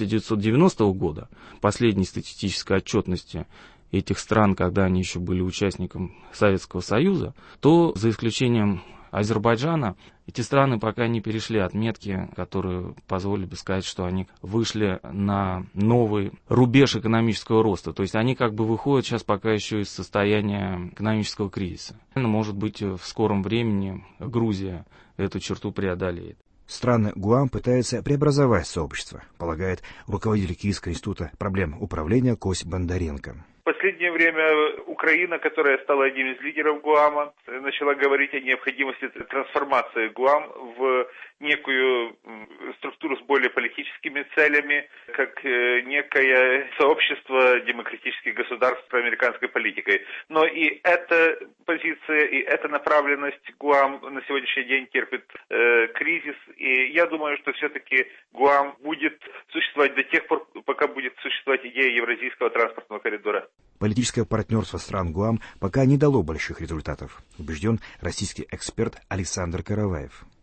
1990 года, последней статистической отчетности этих стран, когда они еще были участником Советского Союза, то, за исключением Азербайджана, эти страны пока не перешли отметки, которые позволили бы сказать, что они вышли на новый рубеж экономического роста. То есть они выходят сейчас пока еще из состояния экономического кризиса. Может быть, в скором времени Грузия эту черту преодолеет. Страны ГУАМ пытаются преобразовать сообщество, полагает руководитель Киевского института проблем управления Кось Бондаренко. В последнее время Украина, которая стала одним из лидеров ГУАМа, начала говорить о необходимости трансформации ГУАМ в некую структуру с более политическими целями, как некое сообщество демократических государств с американской политикой. Но и эта позиция, и эта направленность ГУАМ на сегодняшний день терпит кризис. И я думаю, что все-таки ГУАМ будет существовать до тех пор, пока будет существовать идея Евразийского транспортного коридора. Политическое партнерство стран ГУАМ пока не дало больших результатов, убежден российский эксперт Александр Караваев.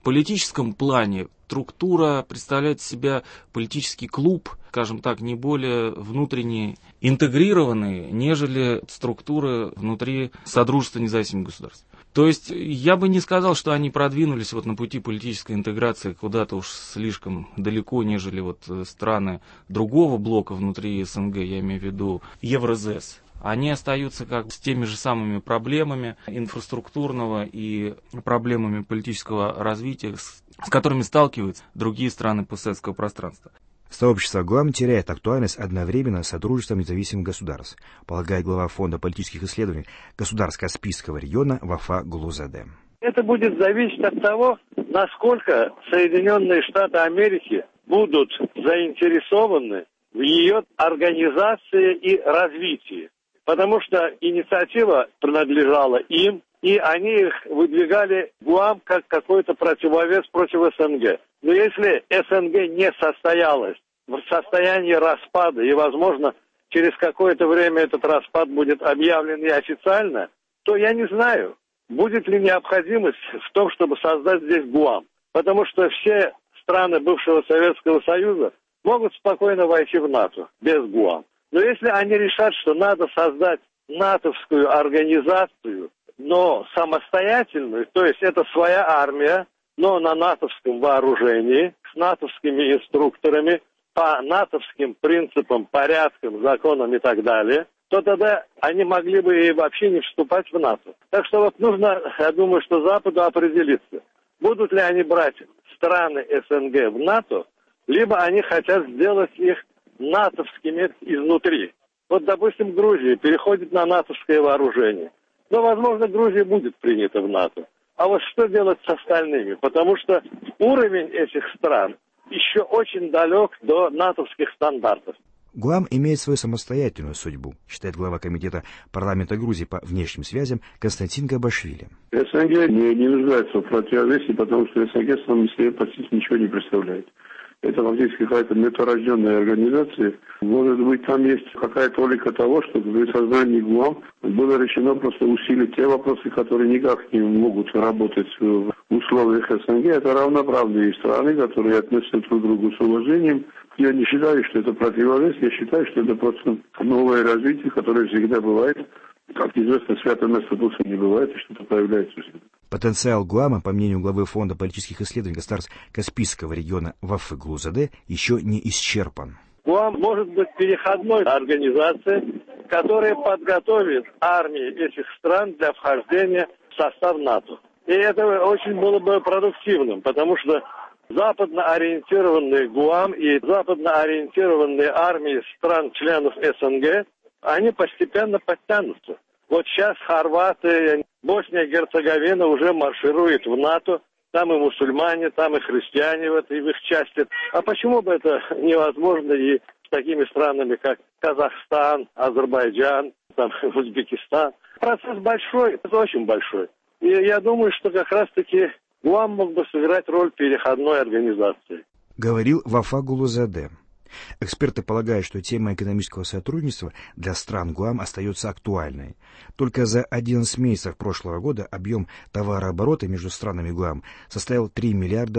политическом плане структура представляет из себя политический клуб, скажем так, не более внутренне интегрированный, нежели структуры внутри Содружества независимых государств. То есть я бы не сказал, что они продвинулись вот на пути политической интеграции куда-то уж слишком далеко, нежели вот страны другого блока внутри СНГ, я имею в виду Евразес. Они остаются как с теми же самыми проблемами инфраструктурного и проблемами политического развития, с которыми сталкиваются другие страны постсоветского пространства. Сообщество ГУАМ теряет актуальность одновременно с Содружеством независимых государств, полагает глава Фонда политических исследований Государско-Каспийского региона Вафа Гулузаде. Это будет зависеть от того, насколько Соединенные Штаты Америки будут заинтересованы в ее организации и развитии. Потому что инициатива принадлежала им, и они их выдвигали ГУАМ как какой-то противовес против СНГ. Но если СНГ не состоялась в состоянии распада, и, возможно, через какое-то время этот распад будет объявлен и официально, то я не знаю, будет ли необходимость в том, чтобы создать здесь ГУАМ. Потому что все страны бывшего Советского Союза могут спокойно войти в НАТО без ГУАМ. Но если они решат, что надо создать натовскую организацию, но самостоятельную, то есть это своя армия, но на натовском вооружении, с натовскими инструкторами, по натовским принципам, порядкам, законам и так далее, то тогда они могли бы и вообще не вступать в НАТО. Так что вот нужно, я думаю, что Западу определиться, будут ли они брать страны СНГ в НАТО, либо они хотят сделать их натовскими изнутри. Вот, допустим, Грузия переходит на натовское вооружение. Но, возможно, Грузия будет принята в НАТО. А вот что делать с остальными? Потому что уровень этих стран еще очень далек до натовских стандартов. ГУАМ имеет свою самостоятельную судьбу, считает глава комитета парламента Грузии по внешним связям Константин Габашвили. СНГ не нуждается в противовесе, потому что СНГ сам себе почти ничего не представляет. Это фактически какая-то метарожденная организация. Может быть, там есть какая-то толика того, что при создании ГУАМ было решено просто усилить те вопросы, которые никак не могут работать в условиях СНГ. Это равноправные страны, которые относятся друг к другу с уважением. Я не считаю, что это противовес, я считаю, что это просто новое развитие, которое всегда бывает. Как известно, святое место пусто не бывает, и что-то появляется всегда. Потенциал ГУАМа, по мнению главы Фонда политических исследований государств Каспийского региона Вафы Гулузаде, еще не исчерпан. ГУАМ может быть переходной организацией, которая подготовит армии этих стран для вхождения в состав НАТО. И это очень было бы продуктивным, потому что западно ориентированные ГУАМ и западно ориентированные армии стран-членов СНГ, они постепенно подтянутся. Вот сейчас хорваты, Босния и Герцеговина уже марширует в НАТО. Там и мусульмане, там и христиане в их части. А почему бы это невозможно и с такими странами, как Казахстан, Азербайджан, там, Узбекистан? Процесс большой, это очень большой. И я думаю, что как раз-таки ГУАМ мог бы сыграть роль переходной организации. Говорил Вафа Гулузаде. Эксперты полагают, что тема экономического сотрудничества для стран ГУАМ остается актуальной. Только за 11 месяцев прошлого года объем товарооборота между странами ГУАМ составил $3 миллиарда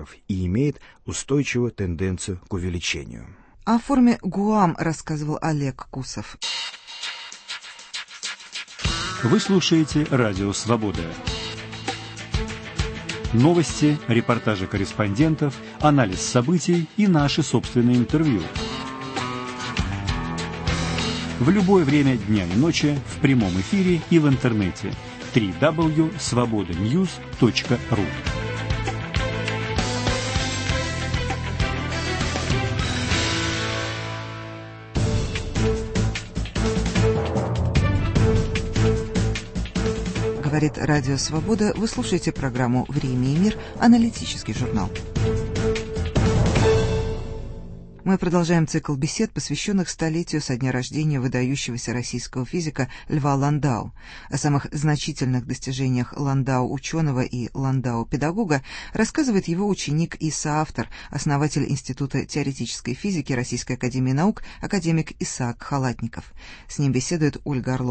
и имеет устойчивую тенденцию к увеличению. О форме ГУАМ рассказывал Олег Кусов. Вы слушаете «Радио Свобода». Новости, репортажи корреспондентов, анализ событий и наши собственные интервью. В любое время дня и ночи, в прямом эфире и в интернете. www.svobodanews.ru. Говорит Радио Свобода. Вы слушаете программу «Время и мир», аналитический журнал. Мы продолжаем цикл бесед, посвященных столетию со дня рождения выдающегося российского физика Льва Ландау. О самых значительных достижениях Ландау-ученого и Ландау-педагога рассказывает его ученик и соавтор, основатель Института теоретической физики Российской академии наук, академик Исаак Халатников. С ним беседует Ольга Орлова.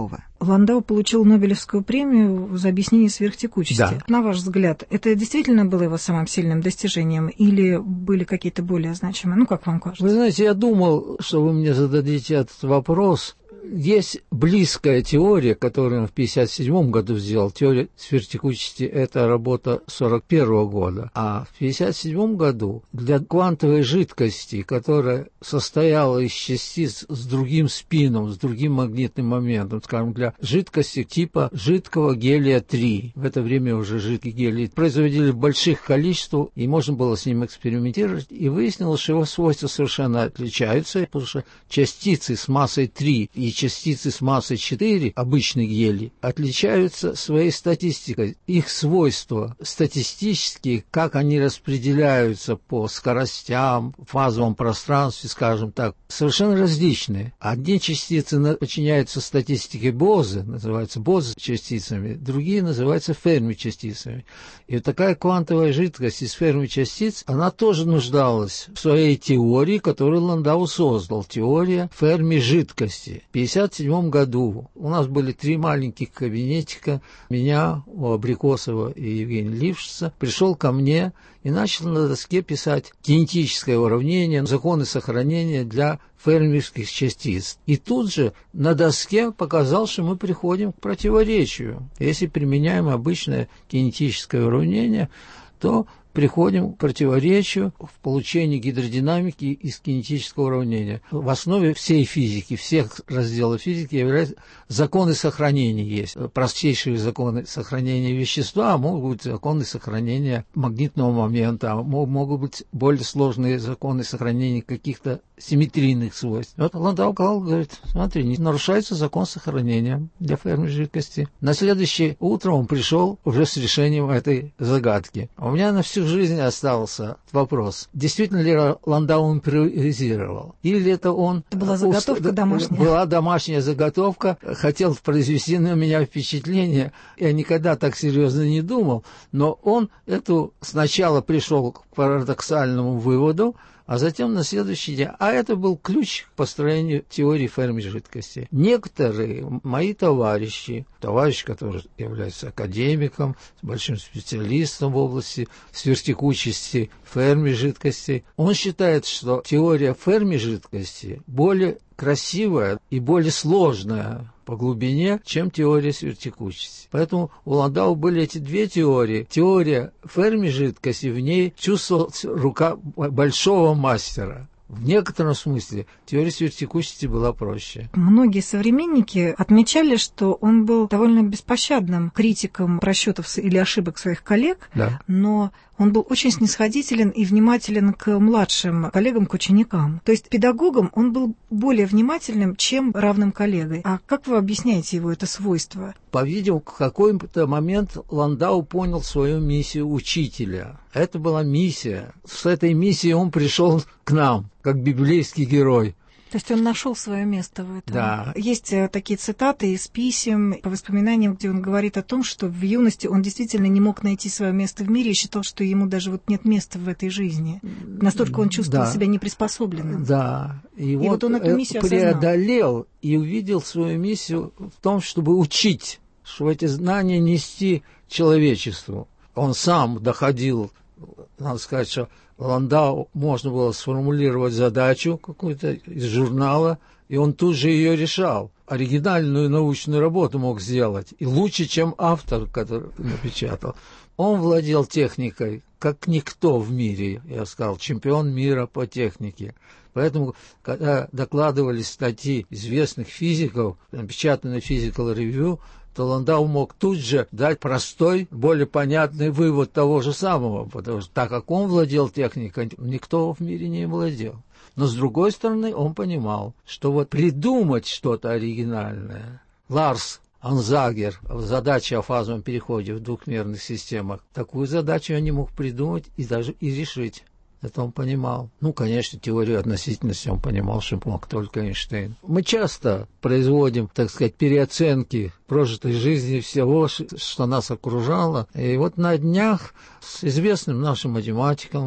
Ландау получил Нобелевскую премию за объяснение сверхтекучести. Да. На ваш взгляд, это действительно было его самым сильным достижением или были какие-то более значимые? Ну, как вам кажется? Вы знаете, я думал, что вы мне зададите этот вопрос. Есть близкая теория, которую он в 1957 году сделал. Теория сверхтекучести – это работа 1941 года. А в 1957 году для квантовой жидкости, которая состояла из частиц с другим спином, с другим магнитным моментом, скажем, для жидкости типа жидкого гелия-3, в это время уже жидкий гелий, производили в больших количествах, и можно было с ним экспериментировать, и выяснилось, что его свойства совершенно отличаются, потому что частицы с массой 3 и частицы с массой 4, обычный гелий, отличаются своей статистикой. Их свойства статистические, как они распределяются по скоростям, фазовом пространстве, скажем так, совершенно различные. Одни частицы подчиняются статистике Бозе, называются Бозе-частицами, другие называются Ферми-частицами. И вот такая квантовая жидкость из Ферми-частиц, она тоже нуждалась в своей теории, которую Ландау создал, теория Ферми-жидкости. В 1957 году у нас были 3 маленьких кабинетика, меня, у Абрикосова и Евгения Лившица. Пришел ко мне и начал на доске писать кинетическое уравнение, законы сохранения для фермиевских частиц. И тут же на доске показал, что мы приходим к противоречию. Если применяем обычное кинетическое уравнение, то приходим к противоречию в получении гидродинамики из кинетического уравнения. В основе всей физики, всех разделов физики являются законы сохранения есть. Простейшие законы сохранения вещества, могут быть законы сохранения магнитного момента, могут быть более сложные законы сохранения каких-то симметрийных свойств. Вот Ландау говорит, смотри, не нарушается закон сохранения для Ферми жидкости. На следующее утро он пришел уже с решением этой загадки. У меня на всю жизнь остался вопрос, действительно ли Ландау импровизировал, или это он... Это была заготовка домашняя. Была домашняя заготовка, хотел произвести на меня впечатление, я никогда так серьезно не думал, но он сначала пришел к парадоксальному выводу, а затем на следующий день. А это был ключ к построению теории Ферми жидкости. Некоторые мои товарищ, который является академиком, большим специалистом в области сверхтекучести Ферми жидкости, он считает, что теория Ферми жидкости более красивая и более сложная по глубине, чем теория сверхтекучести. Поэтому у Ландау были эти 2 теории. Теория Ферми жидкости, в ней чувствовалась рука большого мастера. В некотором смысле теория сверхтекучести была проще. Многие современники отмечали, что он был довольно беспощадным критиком просчетов или ошибок своих коллег, да. Но он был очень снисходителен и внимателен к младшим коллегам, к ученикам. То есть педагогом он был более внимательным, чем равным коллегой. А как вы объясняете его это свойство? По-видимому, в какой-то момент Ландау понял свою миссию учителя. Это была миссия. С этой миссией он пришел к нам, как библейский герой. То есть он нашел свое место в этом. Да. Есть такие цитаты из писем, по воспоминаниям, где он говорит о том, что в юности он действительно не мог найти свое место в мире и считал, что ему даже нет места в этой жизни. Настолько он чувствовал себя неприспособленным. Да. И вот он эту миссию преодолел и увидел свою миссию в том, чтобы учить, чтобы эти знания нести человечеству. Он сам доходил, надо сказать, что Ландау можно было сформулировать задачу какую-то из журнала, и он тут же ее решал. Оригинальную научную работу мог сделать, и лучше, чем автор, который напечатал. Он владел техникой, как никто в мире, я сказал, чемпион мира по технике. Поэтому, когда докладывались статьи известных физиков, напечатанные в Physical Review, то Ландау мог тут же дать простой, более понятный вывод того же самого, потому что так как он владел техникой, никто в мире не владел. Но с другой стороны, он понимал, что вот придумать что-то оригинальное, Ларс Анзагер в задаче о фазовом переходе в двухмерных системах, такую задачу он не мог придумать и даже и решить. Это он понимал. Ну, конечно, теорию относительности он понимал, что мог только Эйнштейн. Мы часто производим, так сказать, переоценки прожитой жизни всего, что нас окружало. И вот на днях с известным нашим математиком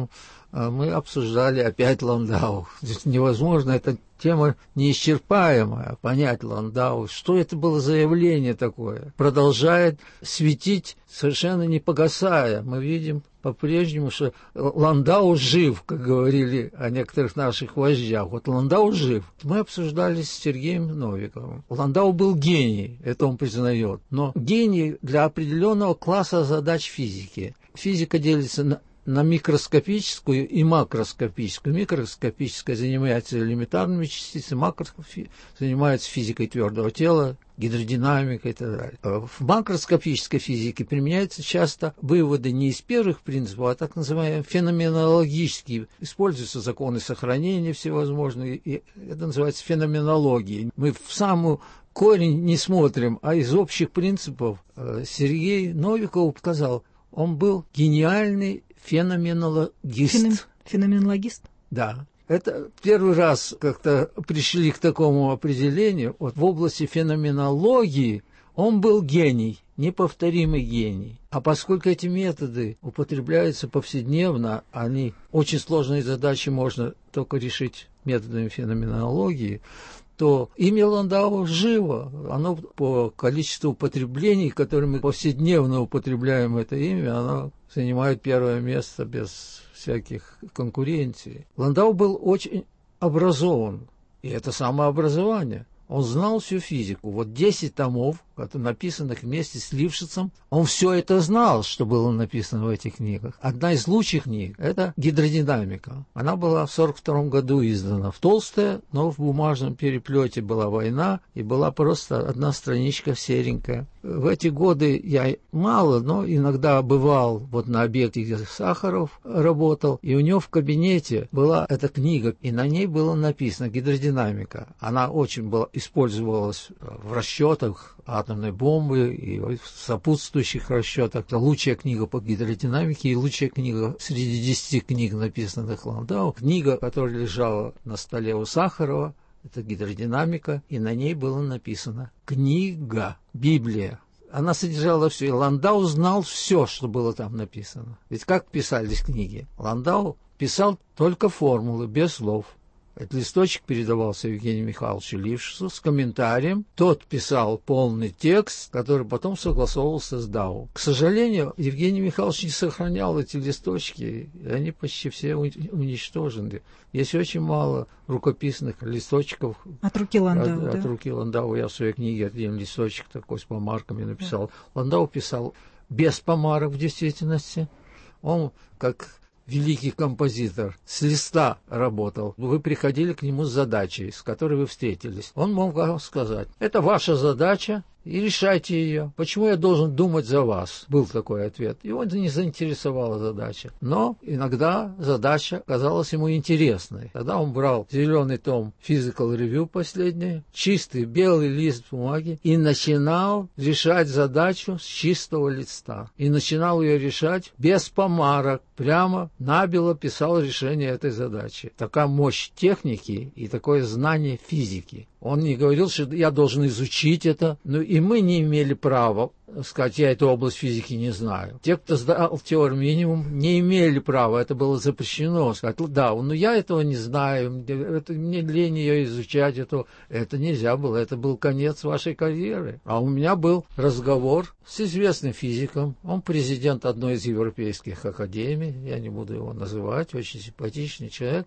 мы обсуждали опять Ландау. Здесь невозможно, эта тема неисчерпаемая, понять Ландау. Что это было за явление такое? Продолжает светить, совершенно не погасая. Мы видим по-прежнему, что Ландау жив, как говорили о некоторых наших вождях. Вот Ландау жив. Мы обсуждали с Сергеем Новиковым. Ландау был гений, это он признает. Но гений для определенного класса задач физики. Физика делится на микроскопическую и макроскопическую. Микроскопическая занимается элементарными частицами, макроскопическая занимается физикой твердого тела, гидродинамикой и так далее. В макроскопической физике применяются часто выводы не из первых принципов, а так называемые феноменологические. Используются законы сохранения всевозможные, и это называется феноменологией. Мы в самую корень не смотрим, а из общих принципов Сергей Новиков сказал, он был гениальный феноменологист. Феноменологист? Да. Это первый раз как-то пришли к такому определению. Вот в области феноменологии он был гений, неповторимый гений. А поскольку эти методы употребляются повседневно, они очень сложные задачи можно только решить методами феноменологии, то имя Ландау живо. Оно по количеству употреблений, которые мы повседневно употребляем это имя, оно занимает первое место без всяких конкуренций. Ландау был очень образован, и это самообразование. Он знал всю физику. Вот 10 томов, написанных вместе с Лившицем, он все это знал, что было написано в этих книгах. Одна из лучших книг – это гидродинамика. Она была в 1942 году издана. Толстая, но в бумажном переплете была война, и была просто одна страничка серенькая. В эти годы я мало, но иногда бывал вот на объекте, где Сахаров работал, и у него в кабинете была эта книга, и на ней было написано «Гидродинамика». Она очень использовалась в расчетах атомной бомбы и в сопутствующих расчетах. Это лучшая книга по гидродинамике и лучшая книга среди 10 книг, написанных Ландау. Книга, которая лежала на столе у Сахарова, это гидродинамика, и на ней было написано «Книга», Библия. Она содержала все, и Ландау знал все, что было там написано. Ведь как писались книги? Ландау писал только формулы, без слов. Этот листочек передавался Евгению Михайловичу Лившицу с комментарием. Тот писал полный текст, который потом согласовывался с Дау. К сожалению, Евгений Михайлович не сохранял эти листочки, и они почти все уничтожены. Есть очень мало рукописных листочков. От руки Ландау, От руки Ландау. Я в своей книге один листочек такой с помарками написал. Да. Ландау писал без помарок в действительности. Он, как великий композитор, с листа работал. Вы приходили к нему с задачей, с которой вы встретились. Он мог вам сказать, это ваша задача, и решайте ее. Почему я должен думать за вас? Был такой ответ. Его не заинтересовала задача. Но иногда задача казалась ему интересной. Тогда он брал зеленый том Physical Review последний, чистый белый лист бумаги, и начинал решать задачу с чистого листа. И начинал ее решать без помарок. Прямо набело писал решение этой задачи. Такая мощь техники и такое знание физики. Он не говорил, что я должен изучить это, но и мы не имели права сказать, я эту область физики не знаю. Те, кто сдал теорию минимум, не имели права, это было запрещено. Сказать, да, но я этого не знаю, мне лень ее изучать, это нельзя было, это был конец вашей карьеры. А у меня был разговор с известным физиком, он президент одной из европейских академий, я не буду его называть, очень симпатичный человек.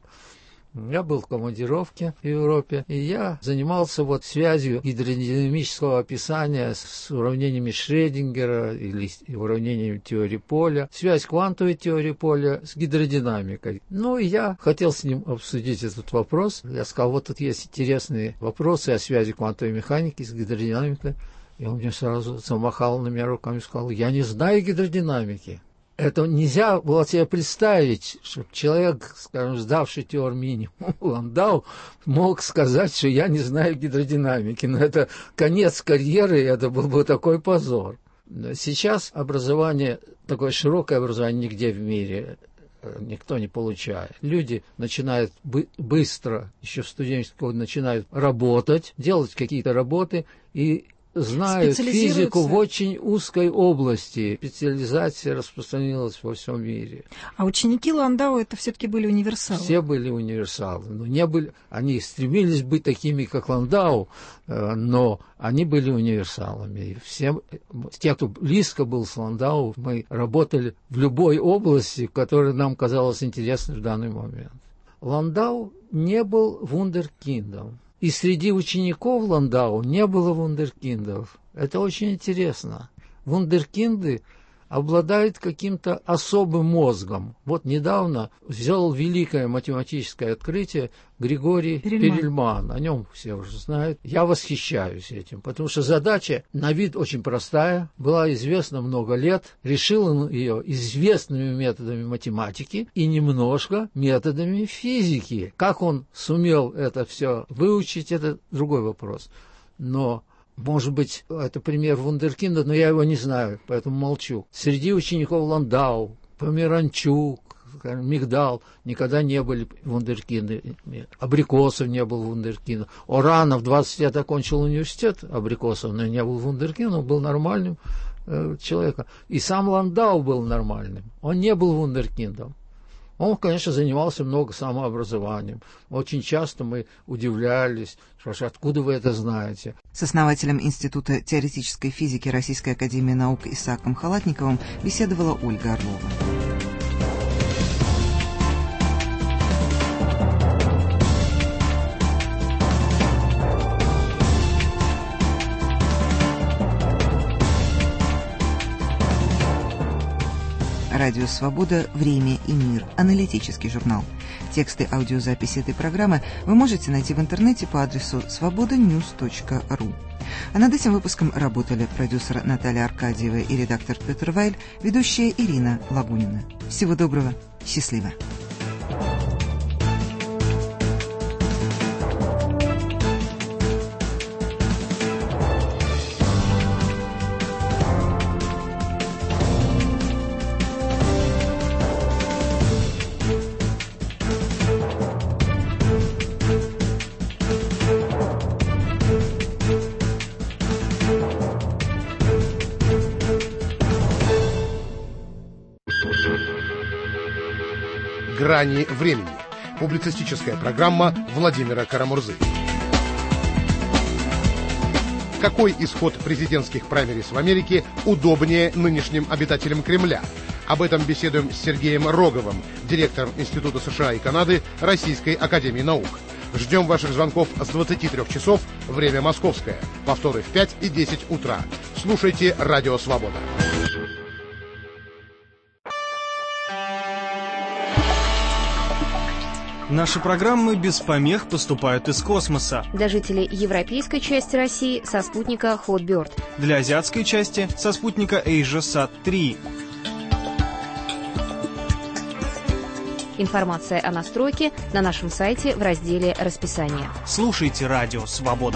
Я был в командировке в Европе, и я занимался связью гидродинамического описания с уравнениями Шрёдингера или уравнениями теории поля, связь квантовой теории поля с гидродинамикой. Ну, и я хотел с ним обсудить этот вопрос. Я сказал, вот тут есть интересные вопросы о связи квантовой механики с гидродинамикой. И он мне сразу замахал на меня руками и сказал, я не знаю гидродинамики. Это нельзя было себе представить, чтобы человек, скажем, сдавший теорию минимум, Ландау, мог сказать, что я не знаю гидродинамики. Но это конец карьеры, и это был бы такой позор. Сейчас образование, такое широкое образование нигде в мире никто не получает. Люди начинают быстро, еще в студенческом году, начинают работать, делать какие-то работы, и знают физику в очень узкой области. Специализация распространилась во всем мире. А ученики Ландау это все-таки были универсалы? Все были универсалы. Но не были, они стремились быть такими, как Ландау, но они были универсалами. И все, те, кто близко был с Ландау, мы работали в любой области, которая нам казалась интересной в данный момент. Ландау не был вундеркиндом. И среди учеников Ландау не было вундеркиндов. Это очень интересно. Вундеркинды обладают каким-то особым мозгом. Вот недавно сделал великое математическое открытие Григорий Перельман. О нем все уже знают. Я восхищаюсь этим, потому что задача на вид очень простая, была известна много лет, решил он ее известными методами математики и немножко методами физики. Как он сумел это все выучить, это другой вопрос. Но может быть, это пример вундеркинда, но я его не знаю, поэтому молчу. Среди учеников Ландау, Померанчук, Мигдал никогда не были вундеркинды. Абрикосов не был вундеркиндом. Оранов 20 лет окончил университет, Абрикосов, но не был вундеркиндом, был нормальным человеком. И сам Ландау был нормальным. Он не был вундеркиндом. Он, конечно, занимался много самообразованием. Очень часто мы удивлялись, спрашивали, откуда вы это знаете. С основателем Института теоретической физики Российской академии наук Исааком Халатниковым беседовала Ольга Орлова. Радио «Свобода. Время и мир». Аналитический журнал. Тексты аудиозаписи этой программы вы можете найти в интернете по адресу svobodanews.ru. А над этим выпуском работали продюсер Наталья Аркадьева и редактор Петр Вайль, ведущая Ирина Лабунина. Всего доброго. Счастливо. «Грани времени». Публицистическая программа Владимира Карамурзы. Какой исход президентских праймериз в Америке удобнее нынешним обитателям Кремля? Об этом беседуем с Сергеем Роговым, директором Института США и Канады Российской академии наук. Ждем ваших звонков с 23 часов, время московское. Повторы в 5 и 10 утра. Слушайте «Радио Свобода». Наши программы без помех поступают из космоса. Для жителей европейской части России со спутника Hotbird. Для азиатской части со спутника AsiaSat-3. Информация о настройке на нашем сайте в разделе «Расписание». Слушайте «Радио Свобода».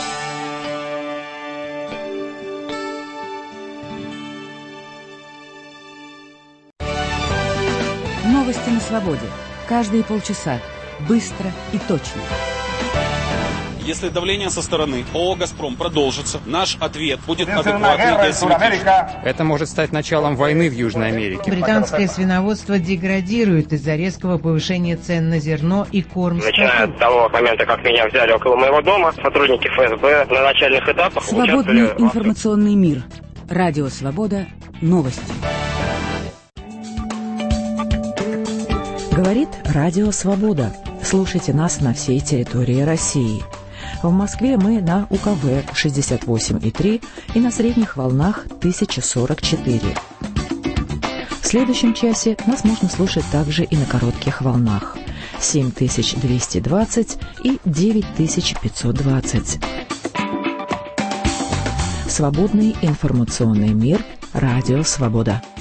Новости на свободе. Каждые полчаса. Быстро и точно. Если давление со стороны ООО «Газпром» продолжится, наш ответ будет адекватный и асимметричный. Это может стать началом войны в Южной Америке. Британское свиноводство деградирует из-за резкого повышения цен на зерно и корм скоту. Начиная от того момента, как меня взяли около моего дома, сотрудники ФСБ на начальных этапах Свободный информационный мир. Радио «Свобода». Новости. Говорит Радио Свобода. Слушайте нас на всей территории России. В Москве мы на УКВ 68,3 и на средних волнах 1044. В следующем часе нас можно слушать также и на коротких волнах 7220 и 9520. Свободный информационный мир. Радио Свобода.